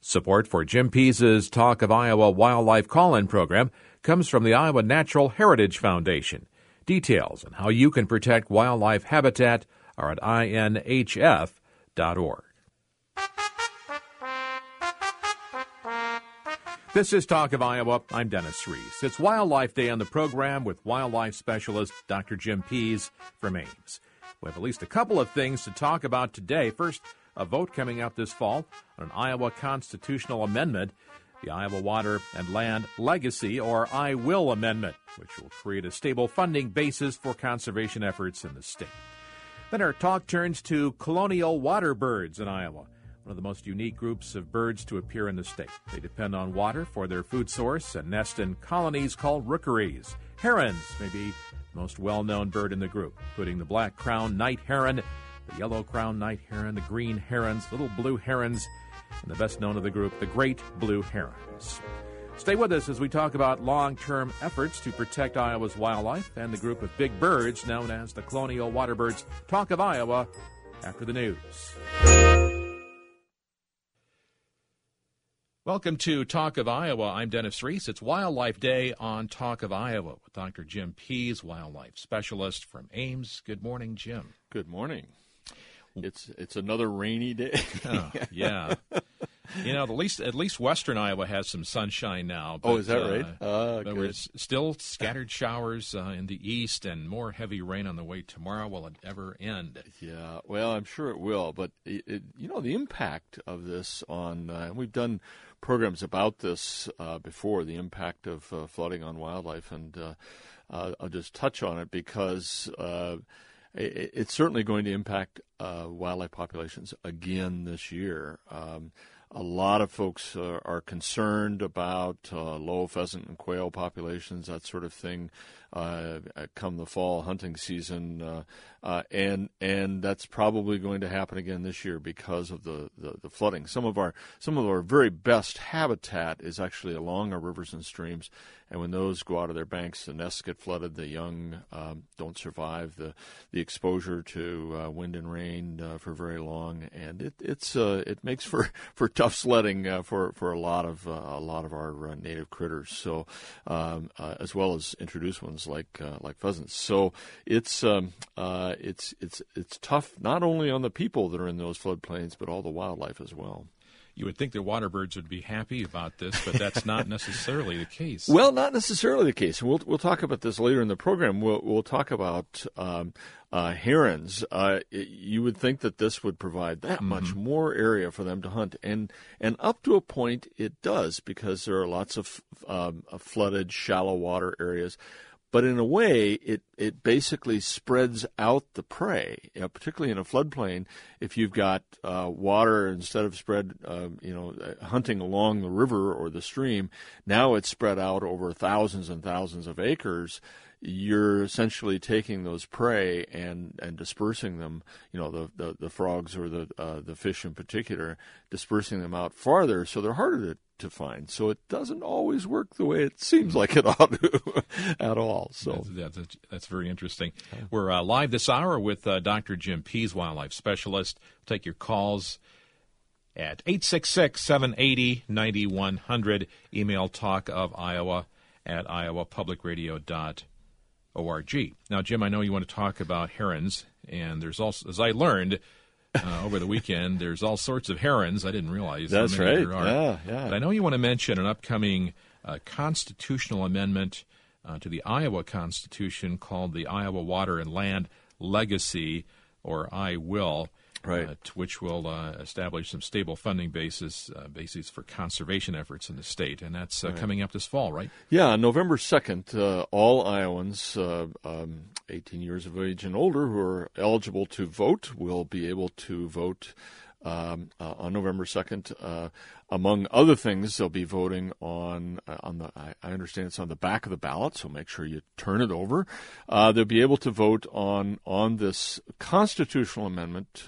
Support for Jim Pease's Talk of Iowa Wildlife Call-In program comes from the Iowa Natural Heritage Foundation. Details on how you can protect wildlife habitat are at inhf.org. This is Talk of Iowa. I'm Dennis Reese. It's Wildlife Day on the program with wildlife specialist Dr. Jim Pease from Ames. We have at least a couple of things to talk about today. First, a vote coming up this fall on an Iowa constitutional amendment, the Iowa Water and Land Legacy, or I Will Amendment, which will create a stable funding basis for conservation efforts in the state. Then our talk turns to colonial water birds in Iowa, one of the most unique groups of birds to appear in the state. They depend on water for their food source and nest in colonies called rookeries. Herons may be the most well-known bird in the group, including the black-crowned night heron, the yellow-crowned night heron, the green herons, little blue herons, and the best known of the group, the great blue herons. Stay with us as we talk about long-term efforts to protect Iowa's wildlife and the group of big birds known as the colonial water birds. Talk of Iowa after the news. Welcome to Talk of Iowa. I'm Dennis Reese. It's Wildlife Day on Talk of Iowa with Dr. Jim Pease, wildlife specialist from Ames. Good morning, Jim. Good morning. It's another rainy day. Oh, yeah. You know, at least western Iowa has some sunshine now. But, is that right? But good. we're still scattered showers in the east and more heavy rain on the way tomorrow. Will it ever end? Yeah, well, I'm sure it will. But, the impact of this on we've done programs about this before, the impact of flooding on wildlife. And I'll just touch on it because it's certainly going to impact wildlife populations again this year. A lot of folks are concerned about low pheasant and quail populations, that sort of thing, come the fall hunting season, and that's probably going to happen again this year because of the flooding. Some of our very best habitat is actually along our rivers and streams, and when those go out of their banks, the nests get flooded. The young don't survive the exposure to wind and rain for very long, and it makes for tough sledding for a lot of our native critters. So as well as introduced ones like pheasants. So it's tough not only on the people that are in those floodplains, but all the wildlife as well. You would think the water birds would be happy about this, but that's not necessarily the case. Well, not necessarily the case. We'll talk about this later in the program. We'll talk about herons. You would think that this would provide that much more area for them to hunt, and up to a point it does, because there are lots of flooded, shallow water areas. But in a way, it basically spreads out the prey, particularly in a floodplain. If you've got water, instead of spread, hunting along the river or the stream, now it's spread out over thousands and thousands of acres. You're essentially taking those prey and dispersing them, the frogs or the fish in particular, dispersing them out farther, so they're harder to find. So it doesn't always work the way it seems like it ought to at all. So that's very interesting. We're live this hour with Dr. Jim Pease, wildlife specialist. Take your calls at 866-780-9100. Email talkofiowa@iowapublicradio.org. Now, Jim, I know you want to talk about herons, and there's also, as I learned over the weekend, there's all sorts of herons. I didn't realize that's how many right. there are. Yeah. But I know you want to mention an upcoming constitutional amendment to the Iowa Constitution called the Iowa Water and Land Legacy, or I Will. Right. Which will establish some stable funding bases for conservation efforts in the state. And that's coming up this fall, right? Yeah, November 2nd, all Iowans 18 years of age and older who are eligible to vote will be able to vote on November 2nd. Among other things, they'll be voting on the. I understand it's on the back of the ballot, so make sure you turn it over. They'll be able to vote on this constitutional amendment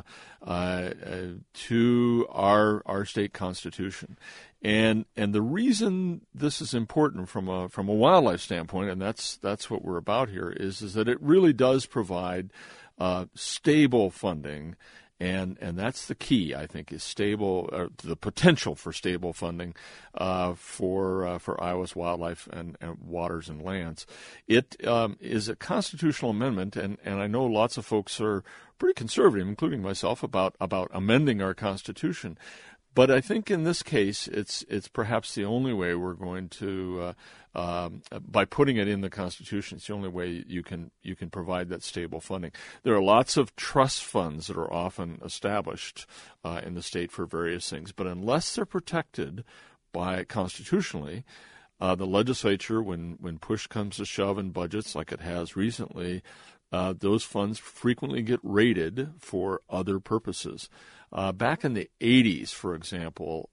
to our state constitution. And the reason this is important from a wildlife standpoint, and that's what we're about here, is that it really does provide stable funding And that's the key, I think, is stable, the potential for stable funding for Iowa's wildlife and waters and lands. It is a constitutional amendment, and I know lots of folks are pretty conservative, including myself, about amending our Constitution. But I think in this case, it's perhaps the only way we're going to, by putting it in the Constitution, it's the only way you can provide that stable funding. There are lots of trust funds that are often established in the state for various things, but unless they're protected by constitutionally, the legislature, when push comes to shove in budgets like it has recently, those funds frequently get raided for other purposes. Back in the 80s, for example,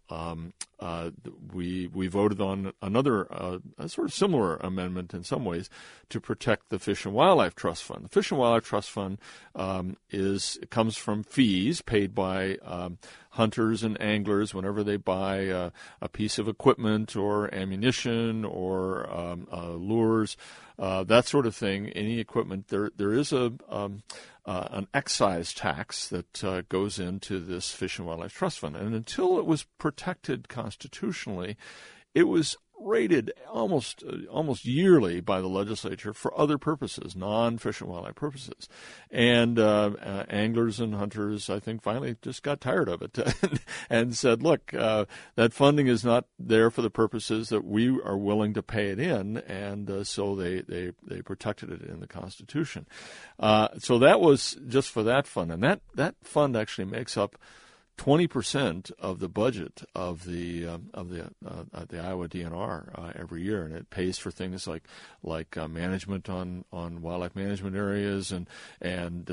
we voted on another a sort of similar amendment in some ways to protect the Fish and Wildlife Trust Fund. The Fish and Wildlife Trust Fund comes from fees paid by hunters and anglers whenever they buy a piece of equipment or ammunition or lures, that sort of thing. Any equipment, there is an excise tax that goes into this Fish and Wildlife Trust Fund. And until it was protected constitutionally, it was rated almost yearly by the legislature for other purposes, non-fish and wildlife purposes. And anglers and hunters, I think, finally just got tired of it and said, look, that funding is not there for the purposes that we are willing to pay it in, and so they protected it in the Constitution. So that was just for that fund, and that fund actually makes up 20% of the budget of the Iowa DNR every year, and it pays for things like management on wildlife management areas and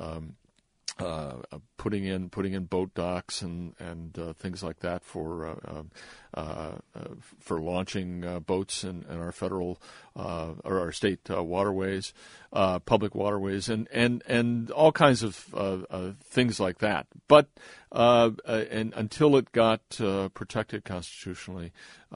putting in boat docks and things like that for launching boats in our federal or our state waterways, public waterways, and all kinds of things like that. But and until it got protected constitutionally,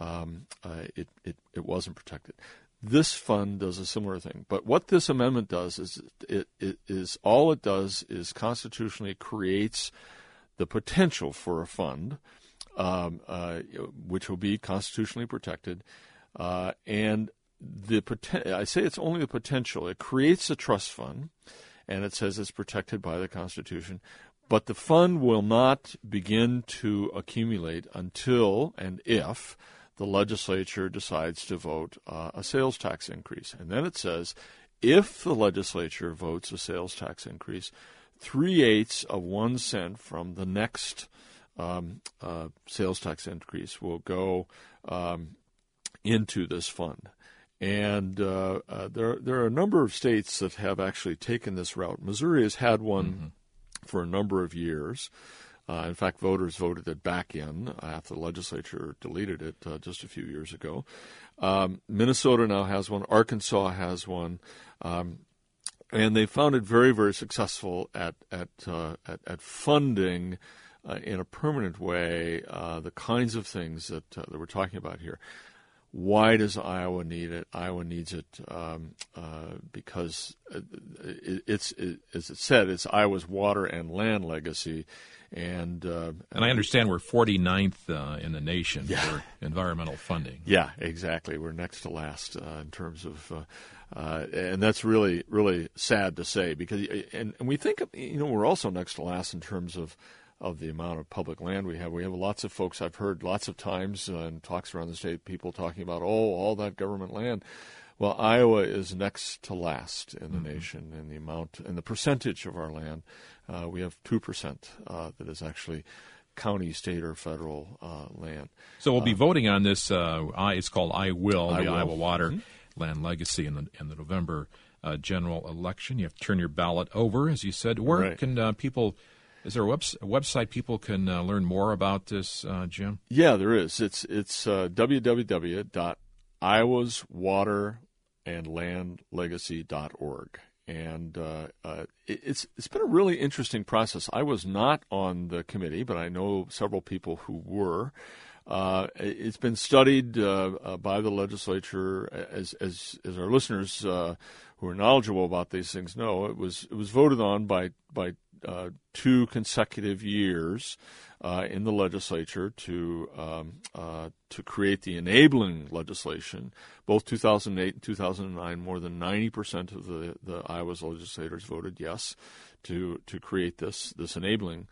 it wasn't protected. This fund does a similar thing, but what this amendment does is all it does is constitutionally creates the potential for a fund, which will be constitutionally protected, and I say it's only the potential. It creates a trust fund, and it says it's protected by the Constitution, but the fund will not begin to accumulate until and if the legislature decides to vote a sales tax increase. And then it says, if the legislature votes a sales tax increase, 3/8 of 1 cent from the next sales tax increase will go into this fund. And there are a number of states that have actually taken this route. Missouri has had one for a number of years. In fact, voters voted it back in after the legislature deleted it just a few years ago. Minnesota now has one. Arkansas has one. And they found it very, very successful at funding in a permanent way the kinds of things that we're talking about here. Why does Iowa need it? Iowa needs it because it's as it said, it's Iowa's water and land legacy. And I understand we're 49th in the nation for environmental funding. Yeah, exactly. We're next to last in terms of, and that's really, really sad to say because, and we think, we're also next to last in terms of the amount of public land we have. We have lots of folks, I've heard lots of times in talks around the state, people talking about, all that government land. Well, Iowa is next to last in the nation in the amount and the percentage of our land. We have 2% that is actually county, state, or federal land. So we'll be voting on this. It's called I Will, the Iowa Water Land Legacy in the November general election. You have to turn your ballot over, as you said. Where can people? Is there a website people can learn more about this, Jim? Yeah, there is. It's www.iowaswaterandlandlegacy.org. And it's been a really interesting process. I was not on the committee, but I know several people who were. It's been studied by the legislature, as our listeners who are knowledgeable about these things know. It was voted on by 2 consecutive years in the legislature to create the enabling legislation. Both 2008 and 2009, more than 90% of the Iowa's legislators voted yes to create this enabling,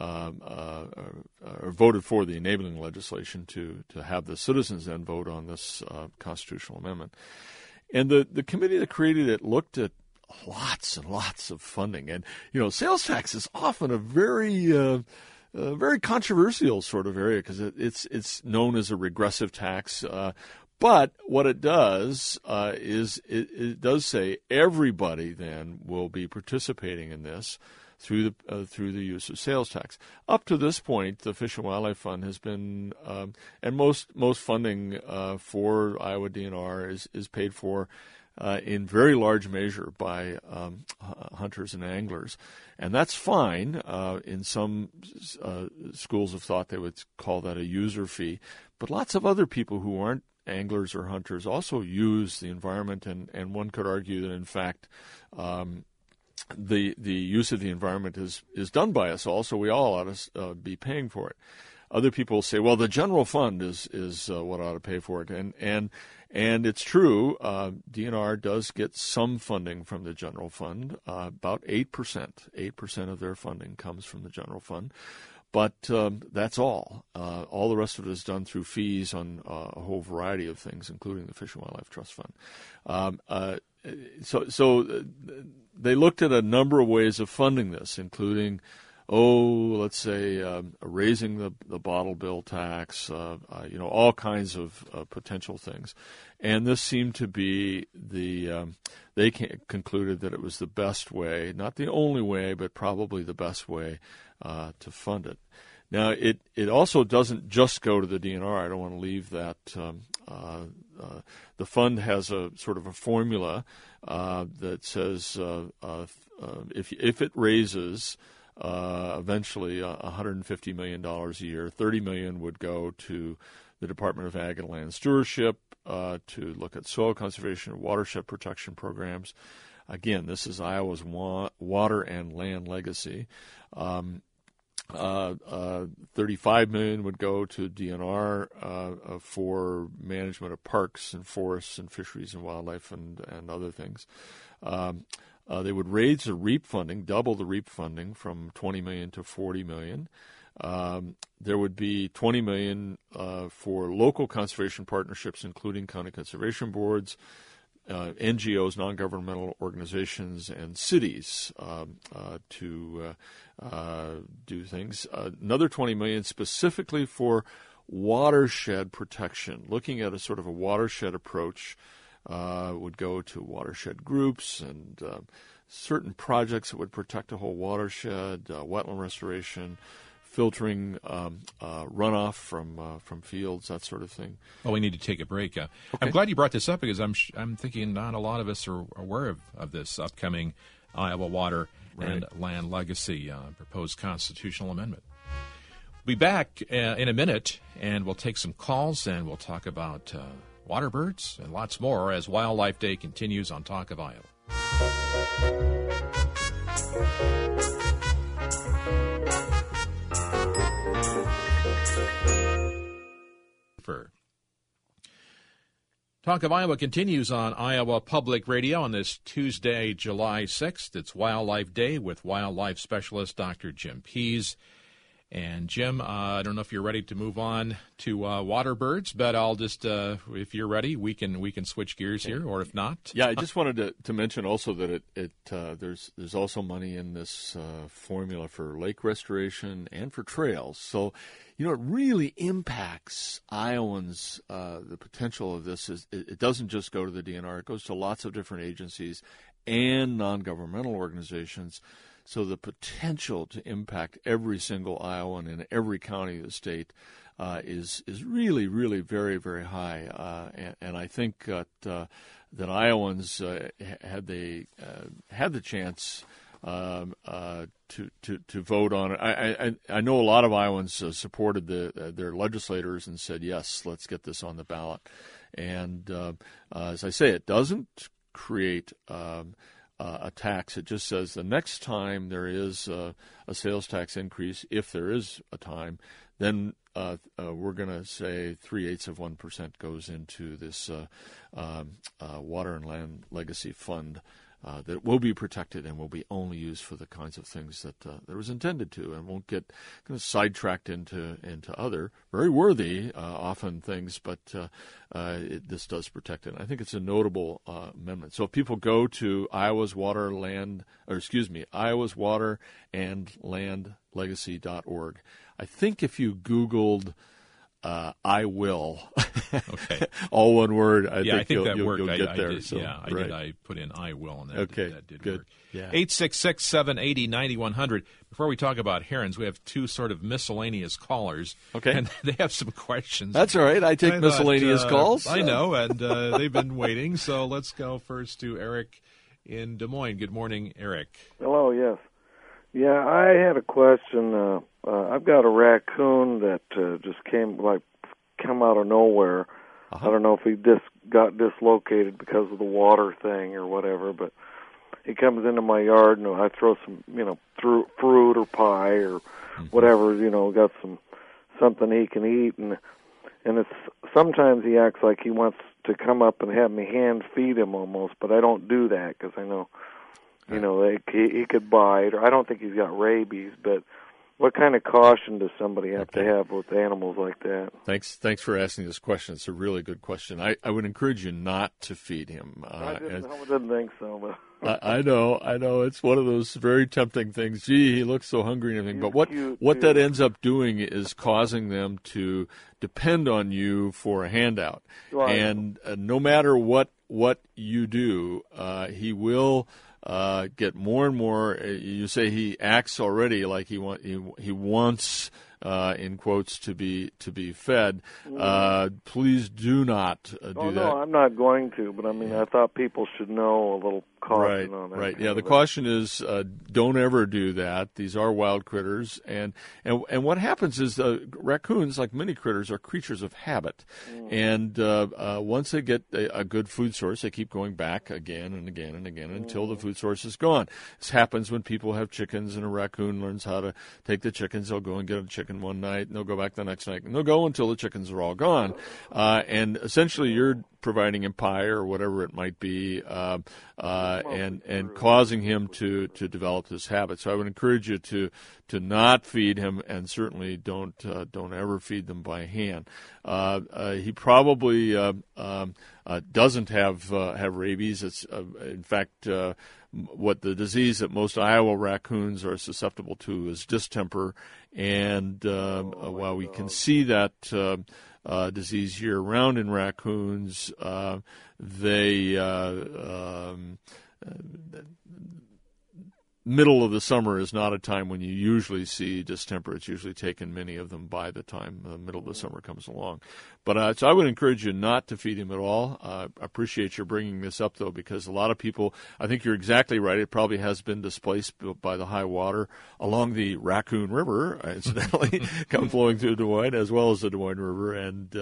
or voted for the enabling legislation to have the citizens then vote on this constitutional amendment. And the committee that created it looked at lots and lots of funding. And, sales tax is often a very controversial sort of area because it's known as a regressive tax. But what it does is it does say everybody then will be participating in this through the use of sales tax. Up to this point, the Fish and Wildlife Fund has been, and most funding for Iowa DNR is paid for in very large measure by hunters and anglers. And that's fine. In some schools of thought, they would call that a user fee. But lots of other people who aren't anglers or hunters also use the environment, and one could argue that, in fact, the use of the environment is done by us all, so we all ought to be paying for it. Other people say, well, the general fund is what ought to pay for it, and it's true. DNR does get some funding from the general fund, about 8% of their funding comes from the general fund. But that's all. All the rest of it is done through fees on a whole variety of things, including the Fish and Wildlife Trust Fund. So they looked at a number of ways of funding this, including, let's say raising the bottle bill tax, all kinds of potential things. And this seemed to be they concluded that it was the best way, not the only way, but probably the best way to fund it. Now, it also doesn't just go to the DNR. I don't want to leave that. The fund has a sort of a formula that says if it raises eventually $150 million a year, $30 million would go to the Department of Ag and Land Stewardship to look at soil conservation and watershed protection programs. Again, this is Iowa's water and land legacy. $35 million would go to DNR for management of parks and forests and fisheries and wildlife and other things. They would raise the REAP funding, double the REAP funding from $20 million to $40 million. There would be $20 million for local conservation partnerships, including county conservation boards, NGOs, non-governmental organizations, and cities to do things. Another $20 million specifically for watershed protection, looking at a sort of a watershed approach. Would go to watershed groups and certain projects that would protect a whole watershed, wetland restoration, filtering runoff from fields, that sort of thing. Well, we need to take a break. Okay. I'm glad you brought this up because I'm thinking not a lot of us are aware of this upcoming Iowa Water and Land Legacy proposed constitutional amendment. We'll be back in a minute, and we'll take some calls, and we'll talk about water birds and lots more as Wildlife Day continues on Talk of Iowa. Talk of Iowa continues on Iowa Public Radio on this Tuesday, July 6th. It's Wildlife Day with wildlife specialist Dr. Jim Pease. And Jim, I don't know if you're ready to move on to water birds, but I'll just, if you're ready, we can switch gears here, or if not. Yeah, I just wanted to mention also that there's also money in this formula for lake restoration and for trails. So, it really impacts Iowans. The potential of this is it doesn't just go to the DNR; it goes to lots of different agencies and non-governmental organizations. So the potential to impact every single Iowan in every county of the state is really, really very, very high. And I think that Iowans had the chance to vote on it. I know a lot of Iowans supported their legislators and said, yes, let's get this on the ballot. And as I say, it doesn't create a tax. It just says the next time there is a sales tax increase, if there is a time, then we're going to say 0.3% goes into this Water and Land Legacy Fund that will be protected and will be only used for the kinds of things that it was intended to, and won't get kind of sidetracked into other very worthy often things, but this does protect it. And I think it's a notable amendment. So if people go to Iowa's Water and Land Legacy.org, I think if you Googled I will. Okay. All one word. I think that you'll worked. get there. Did, I did. I put in I will, and that did good. work. Yeah. 866-780-9100. Before we talk about herons, we have two sort of miscellaneous callers. Okay. And they have some questions. That's all right. I take miscellaneous calls. I know, and they've been waiting. So let's go first to Eric in Des Moines. Good morning, Eric. Hello, yes. Yeah, I had a question. I've got a raccoon that just come out of nowhere. Uh-huh. I don't know if he just got dislocated because of the water thing or whatever, but he comes into my yard and I throw some, fruit or pie or whatever, got something he can eat, and it's sometimes he acts like he wants to come up and have me hand feed him almost, but I don't do that because I know. He could bite, or I don't think he's got rabies, but what kind of caution does somebody have to have with animals like that? Thanks for asking this question. It's a really good question. I would encourage you not to feed him. I didn't think so. But I know. It's one of those very tempting things. Gee, he looks so hungry and everything. But what that ends up doing is causing them to depend on you for a handout. Right. And no matter what you do, he will get more and more. You say he acts already like he wants, in quotes, to be fed. Please do not do that. No, I'm not going to. But I thought people should know a little caution on that. Right. Yeah. The caution is don't ever do that. These are wild critters, and what happens is raccoons, like many critters, are creatures of habit, and once they get a good food source, they keep going back again and again and again until the food source is gone. This happens when people have chickens, and a raccoon learns how to take the chickens. They'll go and get a chicken one night, and they'll go back the next night, and they'll go until the chickens are all gone. And essentially, you're providing him pie or whatever it might be, and causing him to develop this habit. So I would encourage you to not feed him, and certainly don't ever feed them by hand. He probably doesn't have rabies. It's in fact what the disease that most Iowa raccoons are susceptible to is distemper, and while we can see that disease year-round in raccoons, middle of the summer is not a time when you usually see distemper. It's usually taken many of them by the time the middle of the summer comes along. But so I would encourage you not to feed him at all. I appreciate your bringing this up, though, because a lot of people, I think you're exactly right, it probably has been displaced by the high water along the Raccoon River, incidentally, come flowing through Des Moines, as well as the Des Moines River, and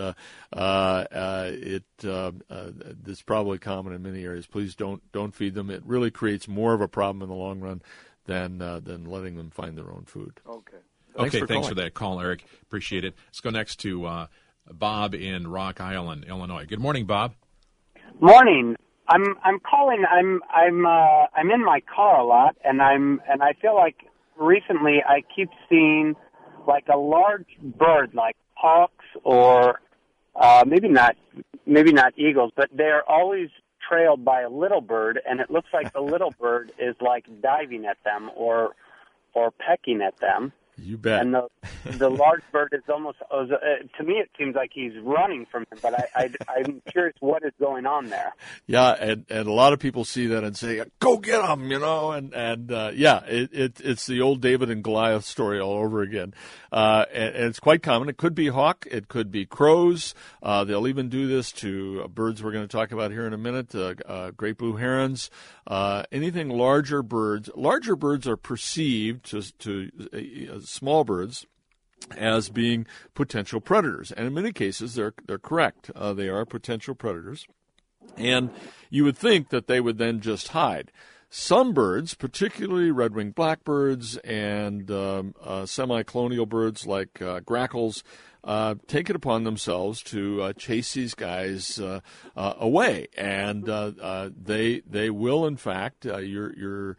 it's probably common in many areas. Please don't feed them. It really creates more of a problem in the long run than letting them find their own food. Okay. Thanks for that call, Eric. Appreciate it. Let's go next to Bob in Rock Island, Illinois. Good morning, Bob. Morning. I'm calling. I'm in my car a lot, and I feel like recently I keep seeing like a large bird, like hawks or maybe not eagles, but they're always trailed by a little bird, and it looks like the little bird is like diving at them or pecking at them. You bet. And the large bird is almost, to me it seems like he's running from him, but I'm curious what is going on there. Yeah, and a lot of people see that and say, go get him, it's the old David and Goliath story all over again. And it's quite common. It could be hawk, it could be crows. They'll even do this to birds we're going to talk about here in a minute, great blue herons, anything larger birds. Larger birds are perceived to small birds as being potential predators, and in many cases they're correct. They are potential predators, and you would think that they would then just hide. some birds, particularly red-winged blackbirds and semi-colonial birds like grackles, take it upon themselves to chase these guys away, and they will, in fact, the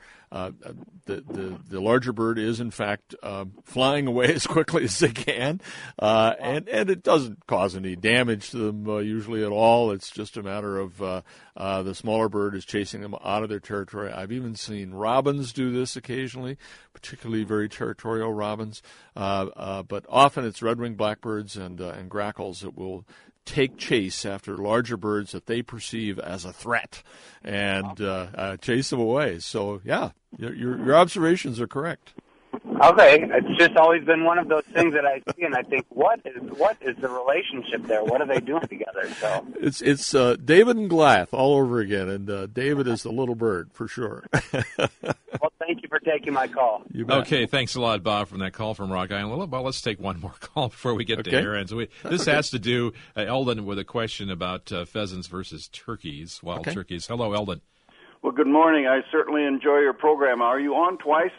larger bird is, in fact, flying away as quickly as they can, and it doesn't cause any damage to them usually at all. It's just a matter of the smaller bird is chasing them out of their territory. I've even seen robins do this occasionally, particularly very territorial robins, but often it's red-winged blackbirds and grackles that will take chase after larger birds that they perceive as a threat and chase them away. So, yeah, your observations are correct. Okay, it's just always been one of those things that I see, and I think, what is the relationship there? What are they doing together? So it's David and Goliath all over again, and David is the little bird for sure. Well, thank you for taking my call. Okay, thanks a lot, Bob, from that call from Rock Island. Well, let's take one more call before we get to herons. This has to do, Eldon, with a question about pheasants versus turkeys, wild turkeys. Hello, Eldon. Well, good morning. I certainly enjoy your program. Are you on twice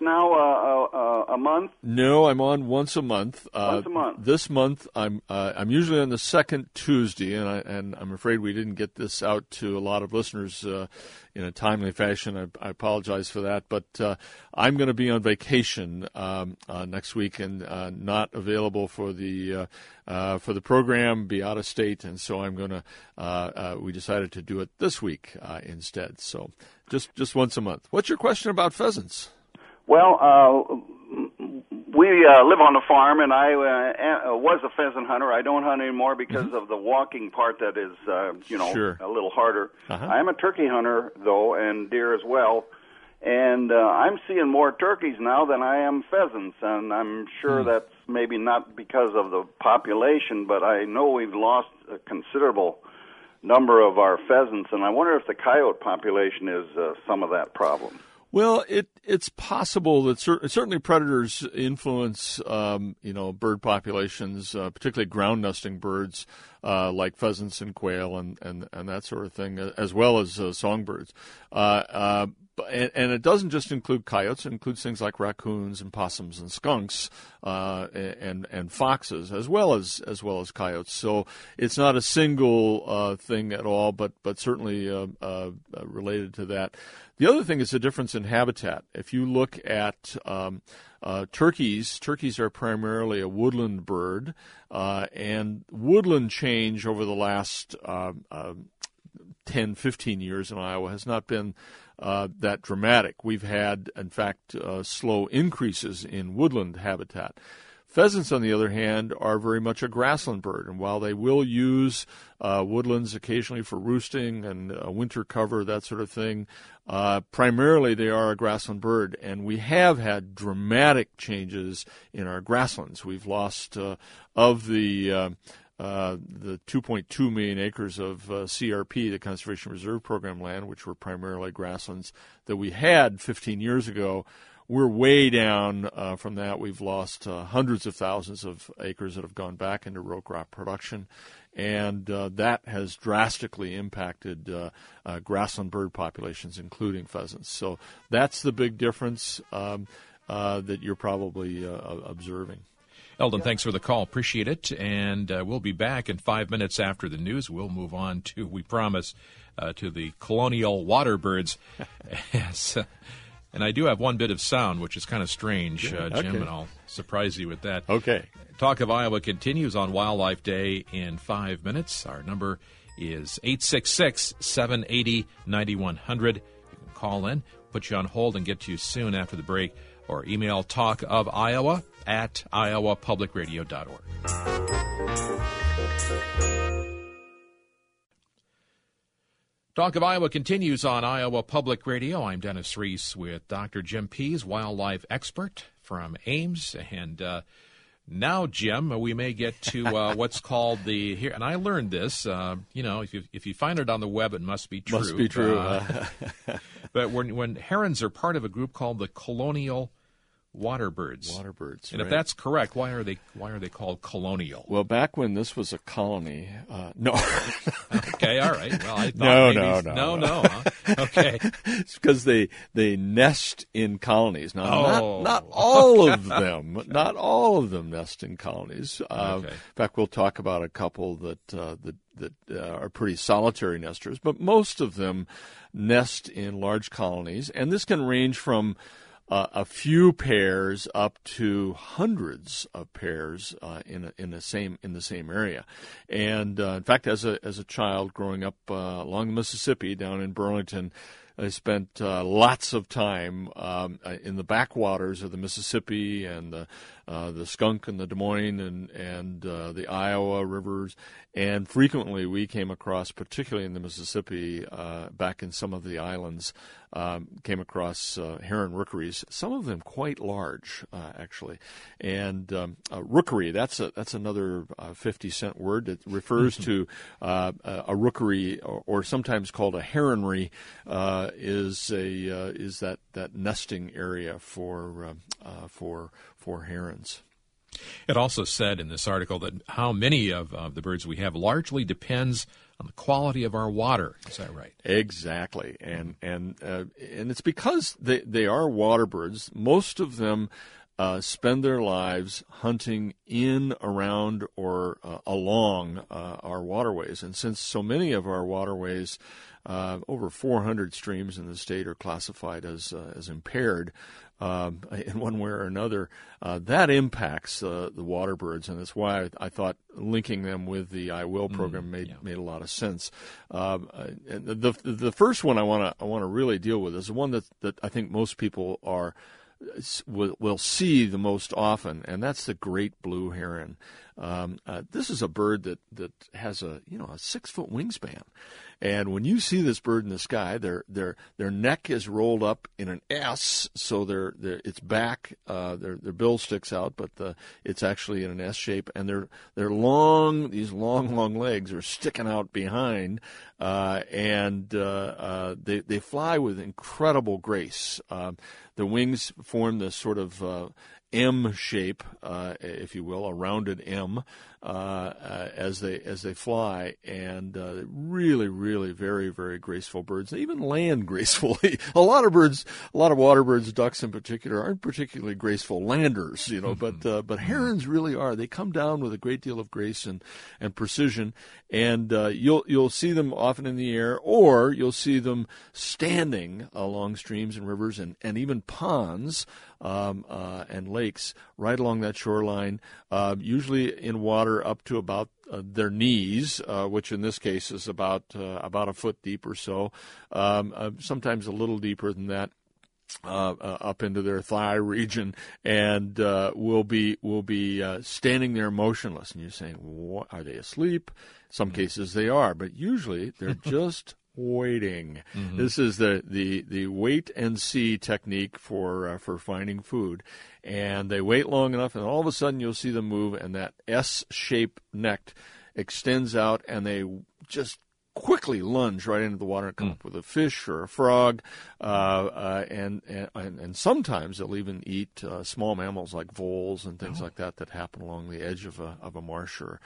now a month? No, I'm on once a month. Once a month. This month, I'm usually on the second Tuesday, and I'm afraid we didn't get this out to a lot of listeners in a timely fashion. I apologize for that, but I'm going to be on vacation next week and not available for the program, be out of state, and so I'm going to. We decided to do it this week instead. So just once a month. What's your question about pheasants? Well, we live on a farm, and I was a pheasant hunter. I don't hunt anymore because of the walking part that is, Sure. a little harder. Uh-huh. I'm a turkey hunter, though, and deer as well. And I'm seeing more turkeys now than I am pheasants, and I'm sure that's maybe not because of the population, but I know we've lost a considerable number of our pheasants, and I wonder if the coyote population is some of that problem. Well, it's possible that certainly predators influence, bird populations, particularly ground nesting birds like pheasants and quail and that sort of thing, as well as songbirds. And it doesn't just include coyotes; it includes things like raccoons and possums and skunks and foxes, as well as coyotes. So it's not a single thing at all, but certainly related to that. The other thing is the difference in habitat. If you look at turkeys are primarily a woodland bird, and woodland change over the last 10, 15 years in Iowa has not been that dramatic. We've had, in fact, slow increases in woodland habitat. Pheasants, on the other hand, are very much a grassland bird, and while they will use woodlands occasionally for roosting and winter cover, that sort of thing, primarily they are a grassland bird, and we have had dramatic changes in our grasslands. We've lost of the 2.2 million acres of CRP, the Conservation Reserve Program land, which were primarily grasslands that we had 15 years ago. We're way down from that. We've lost hundreds of thousands of acres that have gone back into row crop production, and that has drastically impacted grassland bird populations, including pheasants. So that's the big difference that you're probably observing. Eldon, thanks for the call. Appreciate it. And we'll be back in 5 minutes after the news. We'll move on to, we promise, to the colonial water birds. Yes. And I do have one bit of sound, which is kind of strange, Jim, and I'll surprise you with that. Okay. Talk of Iowa continues on Wildlife Day in 5 minutes. Our number is 866-780-9100. You can call in, put you on hold, and get to you soon after the break, or email talkofiowa@iowapublicradio.org. Talk of Iowa continues on Iowa Public Radio. I'm Dennis Reese with Dr. Jim Pease, wildlife expert from Ames. And now, Jim, we may get to what's called the here. And I learned this. If you find it on the web, it must be true. Must be true. But when herons are part of a group called the colonial water birds. Water birds. And right. if that's correct, why are they called colonial? Well, back when this was a colony, no. Okay, all right. Well, I thought No. Huh? Okay. It's because they nest in colonies. Now, not all of them. Not all of them nest in colonies. Okay. In fact, we'll talk about a couple that are pretty solitary nesters, but most of them nest in large colonies, and this can range from a few pairs up to hundreds of pairs in the same area. And in fact, as a child growing up along the Mississippi down in Burlington, I spent lots of time in the backwaters of the Mississippi and the Skunk and the Des Moines and the Iowa rivers. And frequently we came across, particularly in the Mississippi, back in some of the islands, came across heron rookeries, some of them quite large, actually. And rookery, that's another 50-cent word that refers to a rookery, or sometimes called a heronry, is that nesting area for herons. It also said in this article that how many of the birds we have largely depends on the quality of our water. Is that right? Exactly, and it's because they are water birds. Most of them spend their lives hunting in, around, or along our waterways. And since so many of our waterways, over 400 streams in the state, are classified as impaired in one way or another, that impacts the water birds, and that's why I thought linking them with the I Will program made a lot of sense. And the first one I want to really deal with is the one that I think most people will see the most often, and that's the great blue heron. This is a bird that has a 6-foot wingspan, and when you see this bird in the sky, their neck is rolled up in an S, so its back, their bill sticks out, but it's actually in an S shape, and these long legs are sticking out behind, and they fly with incredible grace. The wings form this sort of M shape, if you will, a rounded M, as they fly, and really, really very, very graceful birds. They even land gracefully. A lot of water birds, ducks in particular, aren't particularly graceful landers, but herons really are. They come down with a great deal of grace and precision, and you'll see them often in the air, or you'll see them standing along streams and rivers and even ponds and lakes right along that shoreline, usually in water up to about their knees, which in this case is about a foot deep or so, sometimes a little deeper than that. Up into their thigh region, and will be standing there motionless. And you're saying, what, are they asleep? Some cases they are, but usually they're just waiting. Mm-hmm. This is the wait and see technique for finding food, and they wait long enough, and all of a sudden you'll see them move, and that S-shaped neck extends out, and they just quickly lunge right into the water and come up with a fish or a frog, and sometimes they'll even eat small mammals like voles and things like that happen along the edge of a marsh or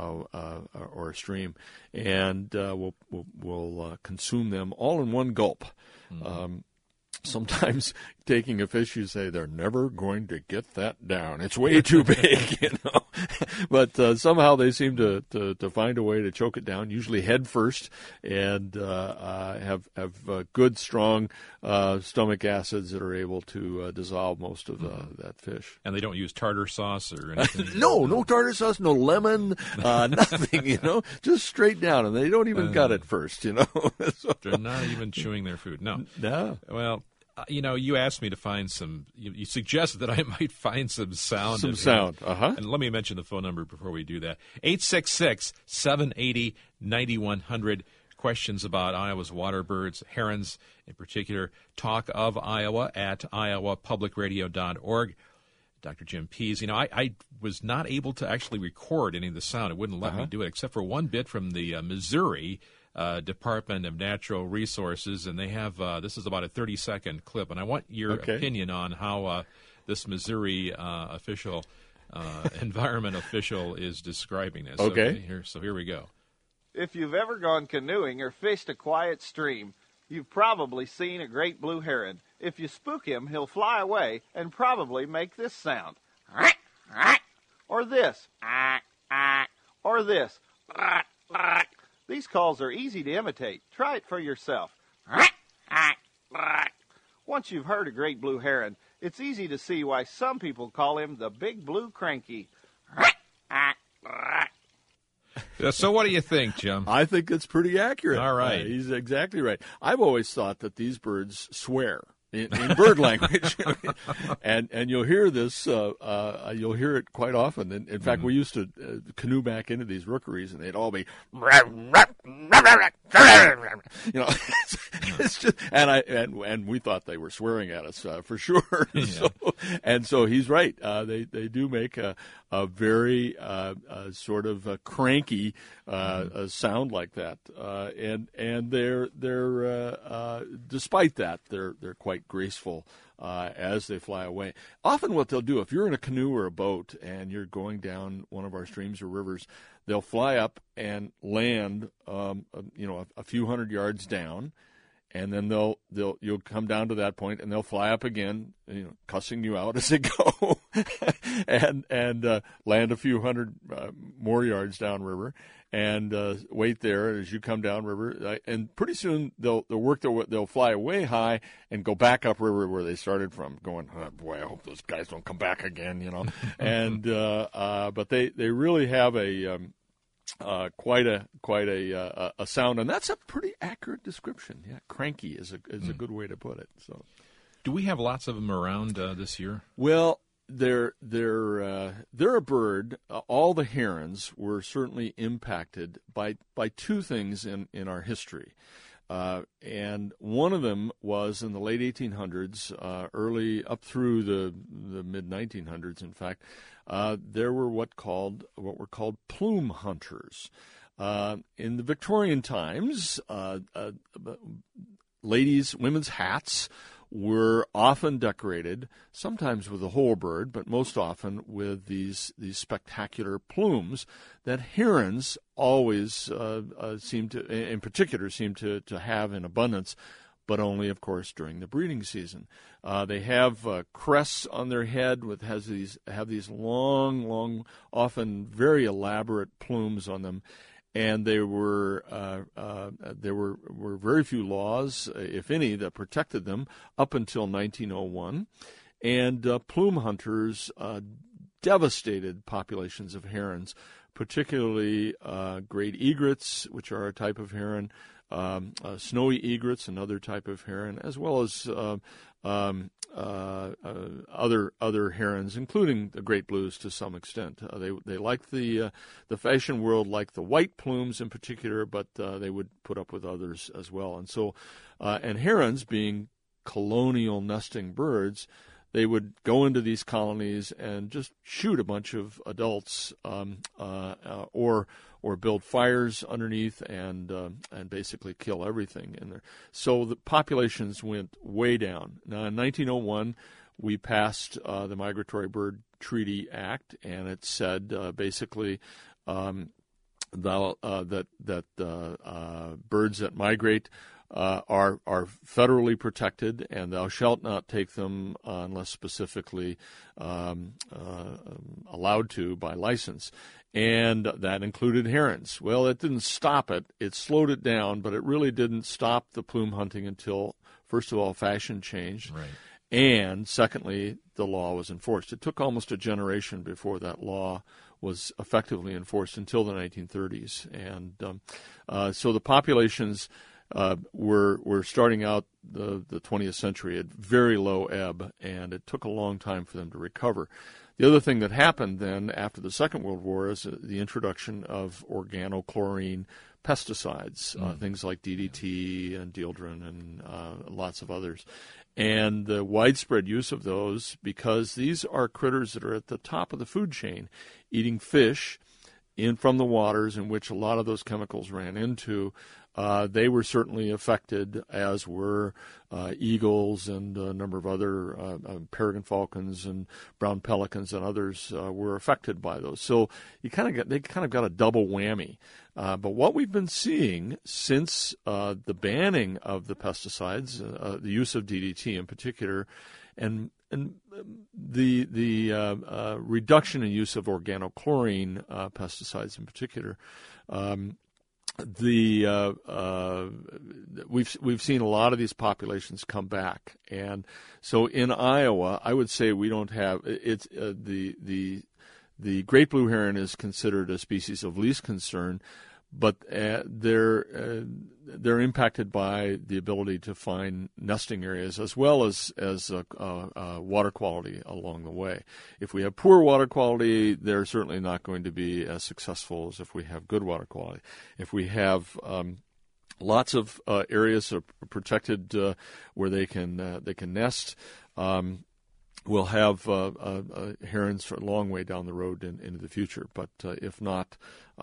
a stream, and we'll consume them all in one gulp. Mm-hmm. Sometimes taking a fish, you say they're never going to get that down. It's way too big, But somehow they seem to find a way to choke it down, usually head first, and have good, strong stomach acids that are able to dissolve most of that fish. And they don't use tartar sauce or anything? No tartar sauce, no lemon, nothing, just straight down. And they don't even gut it first, So, they're not even chewing their food. No. Well, you asked me to find some. You suggested that I might find some sound. Some sound. And let me mention the phone number before we do that: 866-780-9100. Questions about Iowa's water birds, herons in particular. Talk of Iowa at iowapublicradio.org. Dr. Jim Pease. I was not able to actually record any of the sound. It wouldn't let me do it, except for one bit from the Missouri Department of Natural Resources, and they have this is about a 30-second clip, and I want your opinion on how this Missouri official, environment official, is describing this. Okay. Here we go. If you've ever gone canoeing or fished a quiet stream, you've probably seen a great blue heron. If you spook him, he'll fly away and probably make this sound. Or this. Or this. These calls are easy to imitate. Try it for yourself. Once you've heard a great blue heron, it's easy to see why some people call him the Big Blue Cranky. So what do you think, Jim? I think it's pretty accurate. All right. He's exactly right. I've always thought that these birds swear in bird language. and you'll hear this, you'll hear it quite often. In fact, we used to canoe back into these rookeries, and they'd all be, it's just, and we thought they were swearing at us for sure. Yeah. So he's right. They do make a very sort of cranky sound like that, and they're despite that they're quite graceful as they fly away. Often, what they'll do, if you're in a canoe or a boat and you're going down one of our streams or rivers, they'll fly up and land, a few hundred yards down. And then you'll come down to that point, and they'll fly up again, cussing you out as they go, and land a few hundred more yards downriver, and wait there as you come downriver. And pretty soon they'll fly away high and go back upriver where they started from, going, oh, boy, I hope those guys don't come back again, And but they really have quite a sound, and that's a pretty accurate description. Yeah, cranky is a good way to put it. So, do we have lots of them around this year? Well, they're a bird. All the herons were certainly impacted by two things in our history. And one of them was in the late 1800s, early up through the mid 1900s. In fact, there were what were called plume hunters. In the Victorian times, women's hats were often decorated, sometimes with a whole bird, but most often with these spectacular plumes that herons always seem to have in abundance, but only, of course, during the breeding season. They have crests on their head have these long, often very elaborate plumes on them. And there were very few laws, if any, that protected them up until 1901. And plume hunters devastated populations of herons, particularly great egrets, which are a type of heron, snowy egrets, another type of heron, as well as other herons, including the great blues to some extent. They like the fashion world like the white plumes in particular, but they would put up with others as well. And so, and herons being colonial nesting birds, they would go into these colonies and just shoot a bunch of adults, or build fires underneath and basically kill everything in there. So the populations went way down. Now in 1901, we passed the Migratory Bird Treaty Act, and it said basically that birds that migrate are federally protected, and thou shalt not take them unless specifically allowed to by license. And that included herons. Well, it didn't stop it. It slowed it down, but it really didn't stop the plume hunting until, first of all, fashion changed. Right. And secondly, the law was enforced. It took almost a generation before that law was effectively enforced until the 1930s. And so the populations were starting out the 20th century at very low ebb, and it took a long time for them to recover. The other thing that happened then after the Second World War is the introduction of organochlorine pesticides, things like DDT and dieldrin and lots of others. And the widespread use of those, because these are critters that are at the top of the food chain, eating fish in from the waters in which a lot of those chemicals ran into, they were certainly affected, as were eagles and a number of other peregrine falcons and brown pelicans and others were affected by those. So they kind of got a double whammy. But what we've been seeing since the banning of the pesticides, the use of DDT in particular, and the reduction in use of organochlorine pesticides in particular, we've seen a lot of these populations come back, and so in Iowa, I would say we don't have it's the great blue heron is considered a species of least concern, but they're impacted by the ability to find nesting areas as well as water quality along the way. If we have poor water quality, they're certainly not going to be as successful as if we have good water quality. If we have lots of areas protected where they can nest, we'll have herons for a long way down the road into the future. But if not,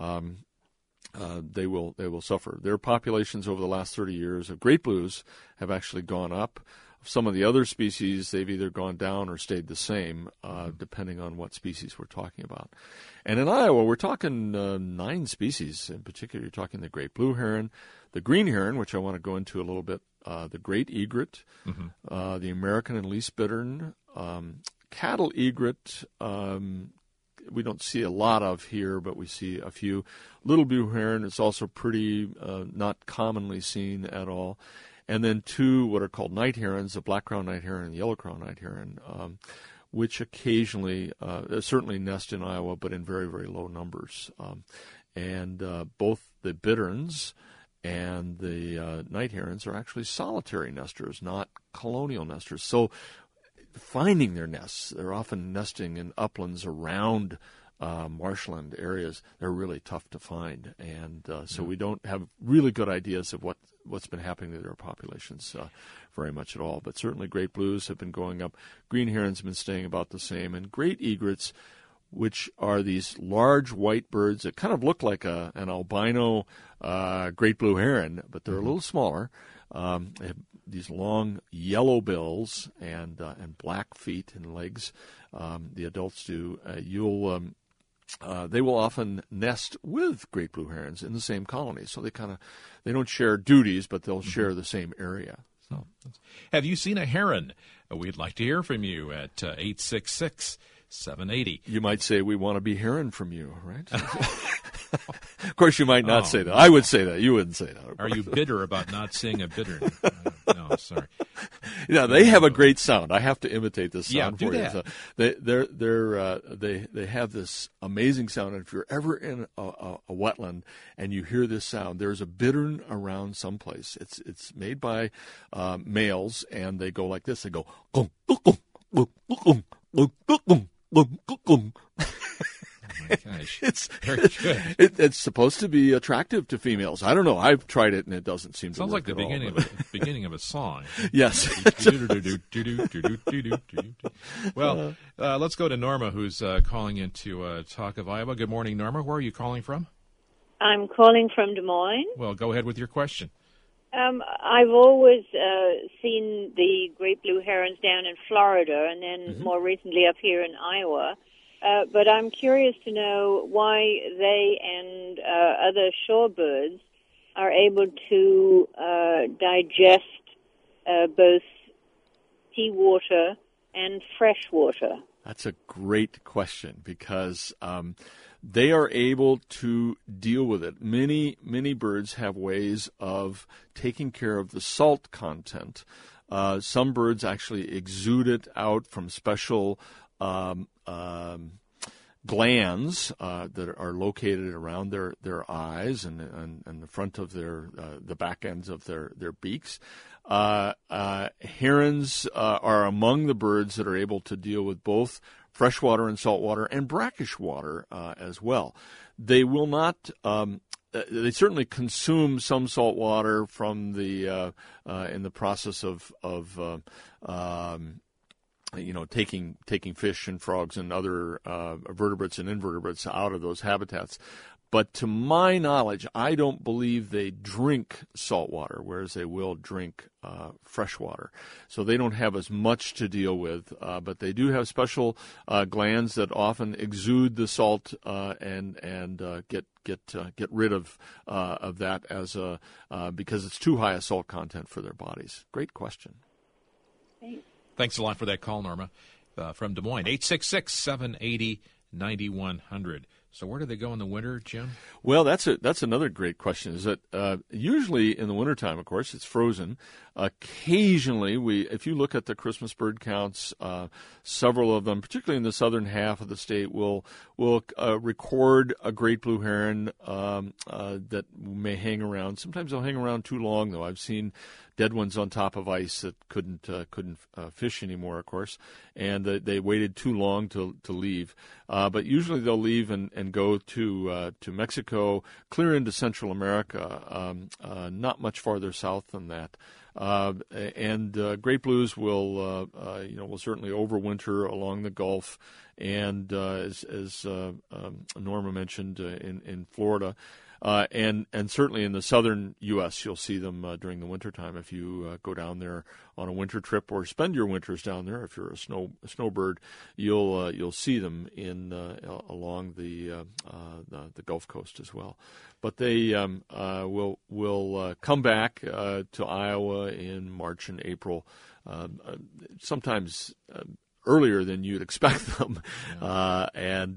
they will suffer. Their populations over the last 30 years of great blues have actually gone up. Some of the other species, they've either gone down or stayed the same, depending on what species we're talking about. And in Iowa, we're talking 9 species in particular. You're talking the great blue heron, the green heron, which I want to go into a little bit, the great egret, the American and least bittern, cattle egret, we don't see a lot of here, but we see a few. Little blue heron is also pretty not commonly seen at all. And then 2 what are called night herons, the black-crowned night heron and the yellow-crowned night heron, which occasionally, certainly nest in Iowa, but in very, very low numbers. And both the bitterns and the night herons are actually solitary nesters, not colonial nesters. So finding their nests, they're often nesting in uplands around marshland areas. They're really tough to find, and so we don't have really good ideas of what's been happening to their populations very much at all. But certainly great blues have been going up. Green herons have been staying about the same, and great egrets, which are these large white birds that kind of look like an albino great blue heron, but they're a little smaller. They have these long yellow bills and black feet and legs. The adults do. They will often nest with great blue herons in the same colony. So they don't share duties, but they'll share the same area. So, have you seen a heron? We'd like to hear from you at 866-780. You might say, we want to be heron from you, right? Of course, you might not say that. I would say that. You wouldn't say that. Are you bitter about not seeing a bittern? No, sorry. Yeah, they have a great sound. I have to imitate this sound for you. That. So they have this amazing sound. And if you're ever in a wetland and you hear this sound, there's a bittern around someplace. It's made by males, and they go like this. They go gum, gum, gum, gum, gum, gum, gum. Oh my gosh. It's very good. It's supposed to be attractive to females. I don't know. I've tried it, and it doesn't seem to work. Sounds like the beginning of a song. Yes. Well, let's go to Norma, who's calling into Talk of Iowa. Good morning, Norma. Where are you calling from? I'm calling from Des Moines. Well, go ahead with your question. I've always seen the great blue herons down in Florida, and then more recently up here in Iowa. But I'm curious to know why they and other shorebirds are able to digest both seawater and fresh water. That's a great question, because they are able to deal with it. Many birds have ways of taking care of the salt content. Some birds actually exude it out from special glands that are located around their eyes and the front of the back ends of their beaks. Herons are among the birds that are able to deal with both freshwater and saltwater and brackish water as well. They will not. They certainly consume some salt water from the in the process of taking fish and frogs and other vertebrates and invertebrates out of those habitats. But to my knowledge, I don't believe they drink salt water, whereas they will drink fresh water. So they don't have as much to deal with, but they do have special glands that often exude the salt and get rid of that as because it's too high a salt content for their bodies. Great question. Thanks a lot for that call, Norma, from Des Moines. 866-780-9100. So where do they go in the winter, Jim? Well, that's another great question. Is that usually in the wintertime, of course, it's frozen. Occasionally, if you look at the Christmas bird counts, several of them, particularly in the southern half of the state, will record a great blue heron that may hang around. Sometimes they'll hang around too long, though. I've seen dead ones on top of ice that couldn't fish anymore, of course, and they waited too long to leave. But usually they'll leave and go to Mexico, clear into Central America, not much farther south than that. And great blues will certainly overwinter along the Gulf, and as Norma mentioned, in Florida. And certainly in the southern U.S., you'll see them during the wintertime. If you go down there on a winter trip or spend your winters down there, if you're a snowbird, you'll see them along the Gulf Coast as well. But they will come back to Iowa in March and April, sometimes earlier than you'd expect them, but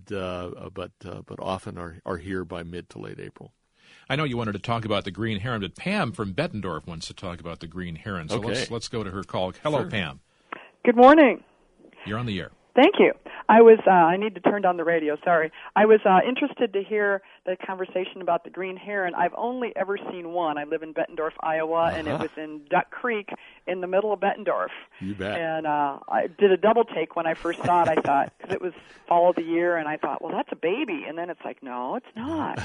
often are here by mid to late April. I know you wanted to talk about the green heron, but Pam from Bettendorf wants to talk about the green heron. So let's go to her call. Hello, sure. Pam. Good morning. You're on the air. Thank you. I need to turn down the radio, sorry. I was interested to hear the conversation about the green heron. I've only ever seen one. I live in Bettendorf, Iowa, and it was in Duck Creek in the middle of Bettendorf. You bet. And I did a double take when I first saw it, I thought, because it was fall of the year, and I thought, well, that's a baby. And then it's like, no, it's not.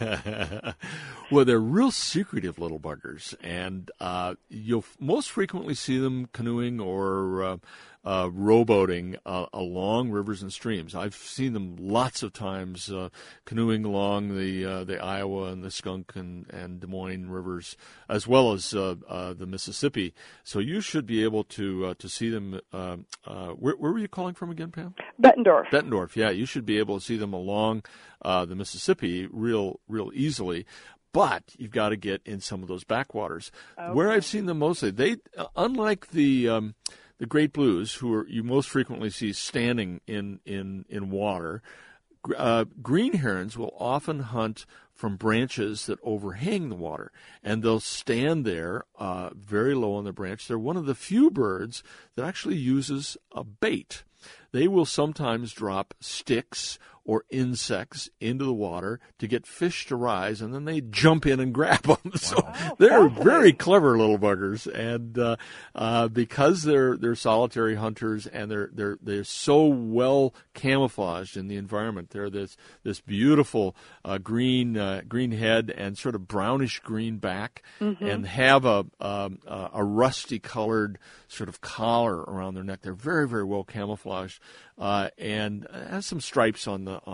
Well, they're real secretive little buggers, and you'll most frequently see them canoeing or rowboating along rivers and streams. I've seen them lots of times canoeing along the Iowa and the Skunk and Des Moines rivers, as well as the Mississippi. So you should be able to see them. Where were you calling from again, Pam? Bettendorf. Bettendorf. Yeah, you should be able to see them along the Mississippi real easily. But you've got to get in some of those backwaters. Okay. Where I've seen them mostly, they unlike the great blues, who you most frequently see standing in water, green herons will often hunt from branches that overhang the water, and they'll stand there very low on the branch. They're one of the few birds that actually uses a bait. They will sometimes drop sticks or insects into the water to get fish to rise, and then they jump in and grab them. Wow. So they're very clever little buggers, and because they're solitary hunters and they're so well camouflaged in the environment, they're this beautiful green head and sort of brownish green back, and have a rusty colored sort of collar around their neck. They're very, very well camouflaged, and has some stripes on the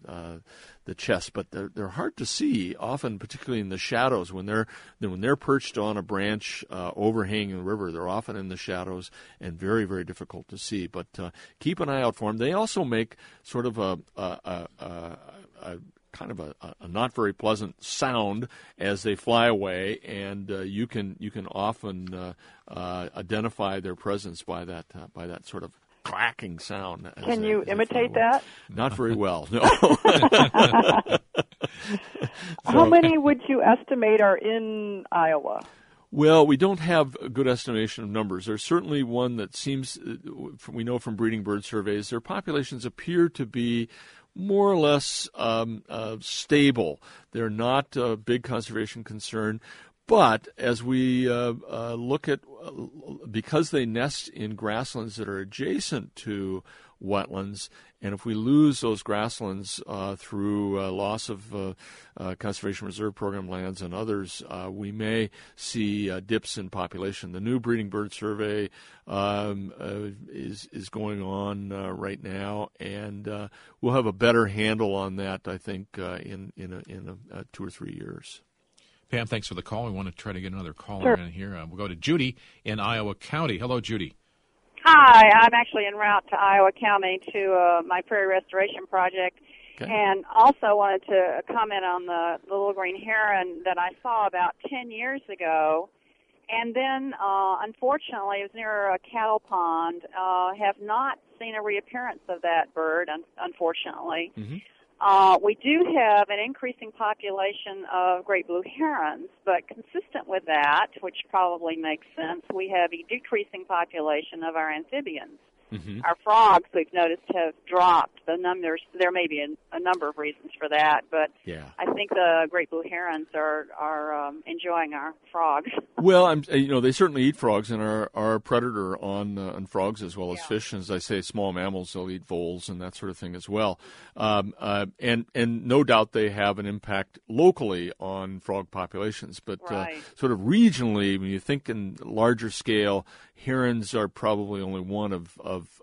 chest, but they're hard to see often, particularly in the shadows when they're perched on a branch overhanging the river. They're often in the shadows and very, very difficult to see. But keep an eye out for them. They also make sort of a kind of a not very pleasant sound as they fly away, and you can often identify their presence by that sort of clacking sound. Can you imitate that? Not very well, no. How many would you estimate are in Iowa? Well, we don't have a good estimation of numbers. There's certainly one that seems, we know from breeding bird surveys, their populations appear to be more or less stable. They're not a big conservation concern. But as we look at, because they nest in grasslands that are adjacent to wetlands. And if we lose those grasslands through loss of Conservation Reserve Program lands and others, we may see dips in population. The new breeding bird survey is going on right now, and we'll have a better handle on that, I think, in 2 or 3 years. Pam, thanks for the call. We want to try to get another caller in here. We'll go to Judy in Iowa County. Hello, Judy. Hi, I'm actually en route to Iowa County to my prairie restoration project, and also wanted to comment on the little green heron that I saw about 10 years ago, and then unfortunately it was near a cattle pond. Have not seen a reappearance of that bird, unfortunately. Mm-hmm. We do have an increasing population of great blue herons, but consistent with that, which probably makes sense, we have a decreasing population of our amphibians. Mm-hmm. Our frogs, we've noticed, have dropped. The numbers, there may be a number of reasons for that, but I think the great blue herons are enjoying our frogs. Well, they certainly eat frogs and are a predator on frogs as well as fish. And as I say, small mammals, they'll eat voles and that sort of thing as well. And no doubt they have an impact locally on frog populations, but sort of regionally, when you think in larger scale, herons are probably only one of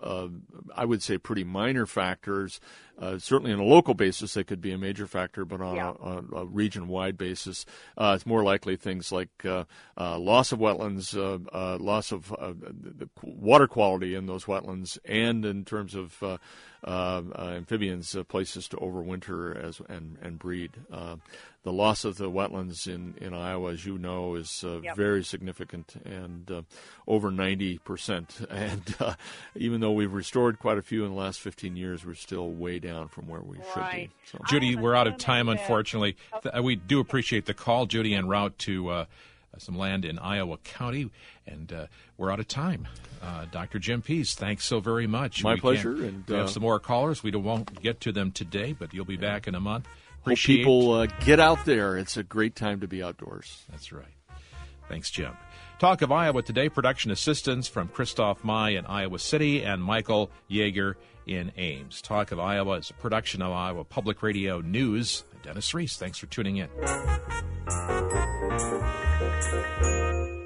I would say, pretty minor factors. Certainly on a local basis, they could be a major factor, but on a region-wide basis, it's more likely things like loss of wetlands, loss of the water quality in those wetlands, and in terms of amphibians, places to overwinter and breed. The loss of the wetlands in Iowa, as you know, is very significant, and over 90%. And even though we've restored quite a few in the last 15 years, we're still way down from where we should be. So. Judy, we're out of time, unfortunately. We do appreciate the call, Judy, en route to some land in Iowa County, and we're out of time. Dr. Jim Pease, thanks so very much. My pleasure. And we have some more callers. We won't get to them today, but you'll be back in a month. Hope people get out there. It's a great time to be outdoors. That's right. Thanks, Jim. Talk of Iowa today, production assistance from Christoph Mai in Iowa City and Michael Yeager in Ames. Talk of Iowa is a production of Iowa Public Radio News. Dennis Reese, thanks for tuning in.